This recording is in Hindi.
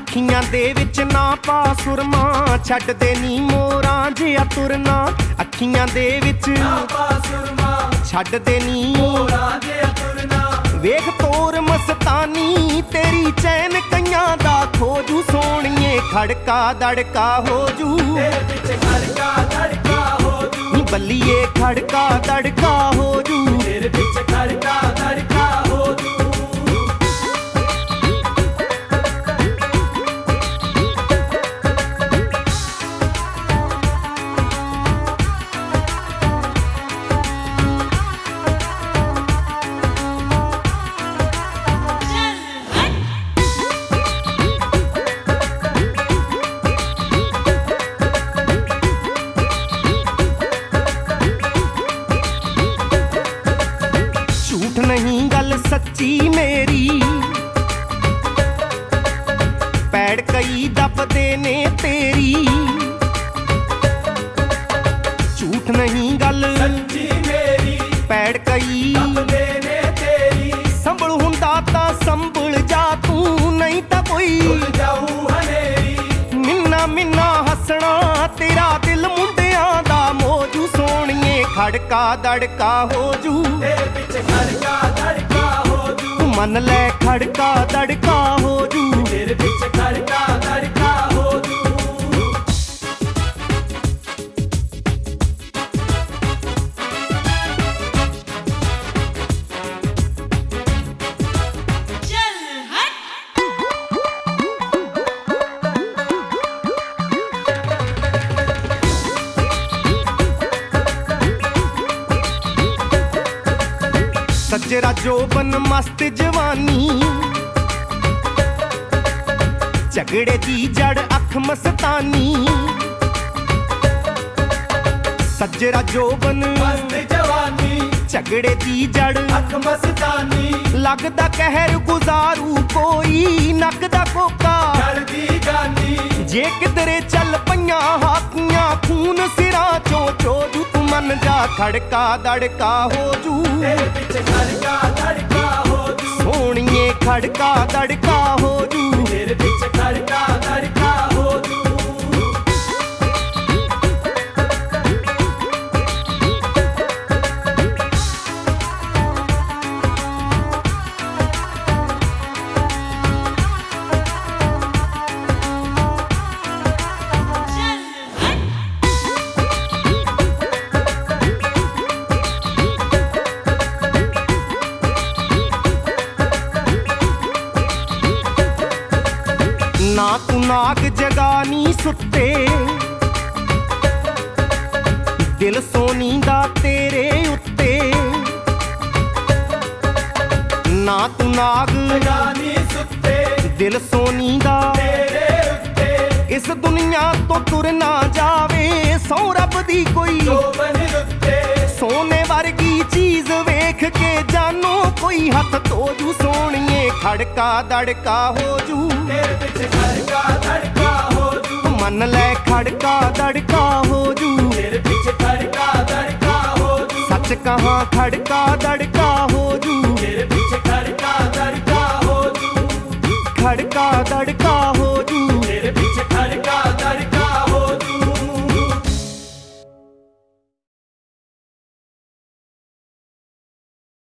ਅੱਖੀਆਂ ਦੇ ਵਿੱਚ ਨਾ ਪਾ ਸੁਰਮਾ, ਛੱਡਦੇ ਨੀ ਮੋਰਾਂ ਜਿਹਾ ਤੁਰਨਾ। ਅੱਖੀਆਂ ਦੇ ਵਿੱਚ ਨਾ ਪਾ ਸੁਰਮਾ, ਛੱਡਦੇ ਨੀ ਮੋਰਾਂ ਜਿਹਾ ਤੁਰਨਾ। ਵੇਖ ਤੋਰ ਮਸਤਾਨੀ ਤੇਰੀ ਚੈਨ ਕਈਆਂ ਦਾ ਖੋਜੂ ਸੋਹਣੀਏ, ਖੜਕਾ ਦੜਕਾ ਹੋ ਜੂ ਤੇਰੇ ਪਿੱਛੇ, ਖੜਕਾ ਦੜਕਾ ਹੋ ਜੂ ਬੱਲੀਏ, ਖੜਕਾ ਦੜਕਾ ਹੋ ਜੂ ਤੇਰੇ ਪਿੱਛੇ, ਖੜਕਾ ਦੜਕਾ ਹੋ ਜੂ। नहीं गल सच्ची मेरी, पैड़ कई दबदे ने तेरी। झूठ नहीं गल सच्ची मेरी, पैड़ कई दबदे ने तेरी। संभल हुंदा तां संभल जा तू, नहीं तां कोई जाऊ हनेरी। मिन्ना मिन्ना हसना तेरा दिल मुंडियां दा मौजू सोहणीए, खड़का दड़का हो जू तेरे पिछे, खड़का दड़का हो जू मन ले, खड़का दड़का हो जू तेरे पिछे, खड़का दड़का हो जू। सजरा जोबन मस्त जवानी, झगड़े दी जड़ अख मस्तानी। सजरा जोबन मस्त जवानी, झगड़े दी जड़ अख मस्तानी। लगदा कहर गुजारू कोई, नकदा कोका चढ़दी गानी। जे किधरे चल पईयां हाकियां, खून सिरां चो चोजू तू मन जा, खड़का दड़का हो जू तेरे पिछे, खड़का दड़का हो जू सोहणीए, खड़का दड़का हो जू तेरे पिछे, खड़का दड़का हो जू। ना तू नाग जगानी सुत्ते, दिल सोनी दा तेरे उत्ते। ना तू नाग जगानी सुत्ते, दिल सोनी दा तेरे उत्ते। इस दुनिया तो तुर ना जावे, सौ रब दी कोई सोने वर्गी चीज वेख के जानो कोई, हथ तोजू सोहणीए, खड़का दड़का हो जू तेरे पिछे, खड़का दड़का हो जू मन ले, खड़का दड़का हो जू तेरे पिछे, खड़का दड़का हो जू। सच कहाँ खड़का दड़का हो